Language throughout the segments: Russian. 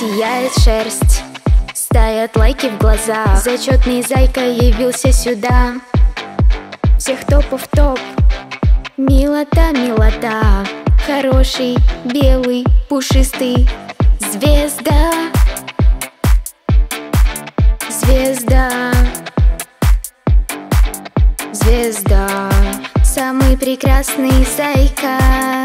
сияет шерсть, стоят лайки в глазах. Зачетный зайка явился сюда. Всех топов топ, милота, милота. Хороший, белый, пушистый, звезда. Звезда. Звезда. Самый прекрасный зайка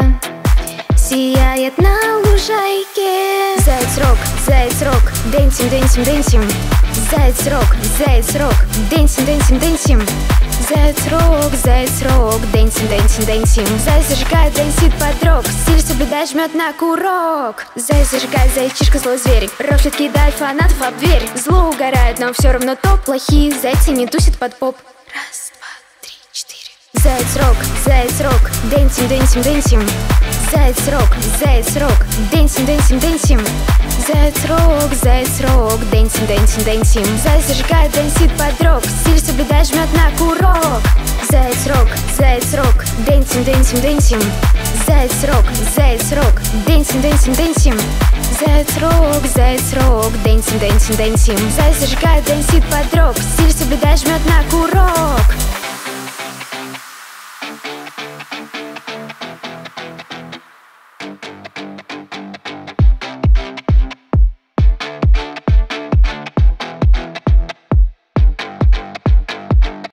сияет на лужайке. Заяц рок, дэнсим, дэнсим, дэнсим. Заяц рок, дэнсим, дэнсим, дэнсим. Заяц рок, дэнсим, дэнсим, дэнсим. Заяц зажигает, дэнсит под рок. Стиль соблюдает, жмет на курок. Заяц зажигает, зайчишка злой зверь. Рофлит кидает фанатов об дверь. Зло угорает, но все равно топ. Плохие зайцы не тусят под поп. Раз, два, три, четыре. Заяц рок, дэнсим, дэнсим, дэнсим. Заяц рок, дэнсим, дэнсим, дэнсим. Заяц рок, дэнсим, дэнсим, дэнсим. Заяц зажигает, дэнсит под рок. Стиль соблюдает, жмет на курок. Заяц рок, дэнсим, дэнсим, дэнсим. Заяц рок, дэнсим, дэнсим, дэнсим. Заяц рок, дэнсим, дэнсим, дэнсим. Заяц зажигает, дэнсит под рок. Стиль соблюдает, жмет на курок.